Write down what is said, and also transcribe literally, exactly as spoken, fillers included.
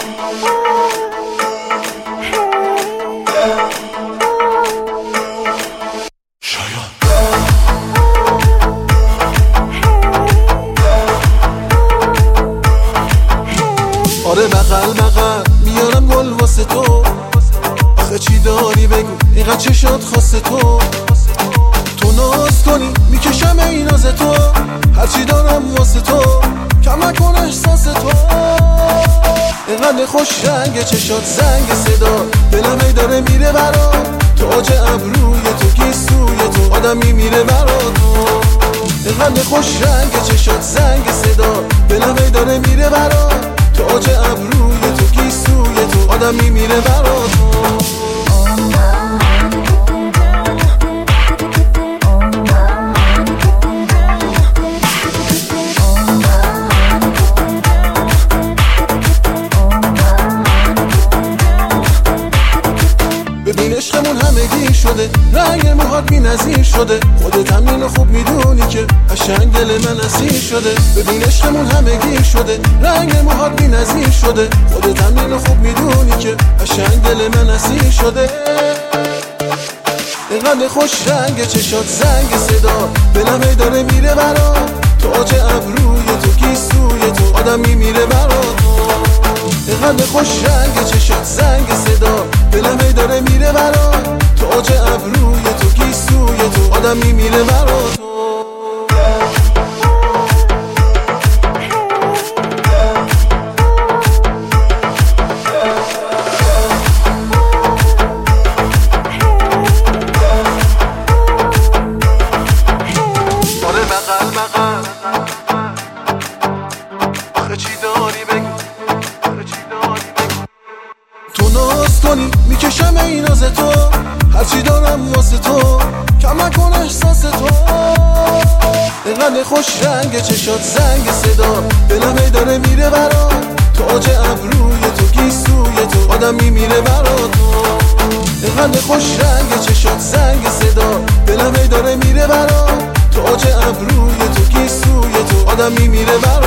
آره بغل بغل میارم گل واسه تو، آخه چی داری بگو اینقدر چشات خواسته تو. تو ناز کنی میکشم این ناز تو، هرچی دارم واسه تو کم نکن احساس تو. اینقدر خوش رنگ چشات زنگ صدا، دلم ای داره میره برا تو، آج ابروی تو گیسوی تو آدمی میره برا تو. اینقدر خوش رنگ چشات زنگ صدا، دلم ای داره میره برا تو، آج ابروی تو گیسوی تو آدمی میره برا تو. ببین عشقمون همگی شده، رنگ موهات بی نظیر شده، خودت هم اینو خوب میدونی که قشنگ دل من اسیر شده. ببین عشقمون همگی شده، رنگ موهات بی نظیر شده، خودت هم اینو خوب میدونی که قشنگ دل من اسیر شده. اینقدر خوش رنگ چشات زنگ صدا، دلم ای داره میره برا تو، آج ابروی تو گیسوی تو آدمی میره برا تو. اینقدر خوش رنگ چشات زنگ صدا، دلم ای داره میره برا تو، آج ابروی تو گیسوی تو آدمی میره برا تو. آره بغل بغل آخه چی داری بگو، تو ناز کنی میکشم این ناز تو، هرچی دارم واسه تو کم نکن احساس تو. اینقدر خوش رنگ چشات زنگ صدا، دلم ای داره میره برا تو، آج ابروی تو گیسوی تو آدمی میره برا تو. اینقدر خوش رنگ چشات زنگ صدا، دلم ای داره میره برا تو، آج ابروی تو گیسوی تو آدمی میره برا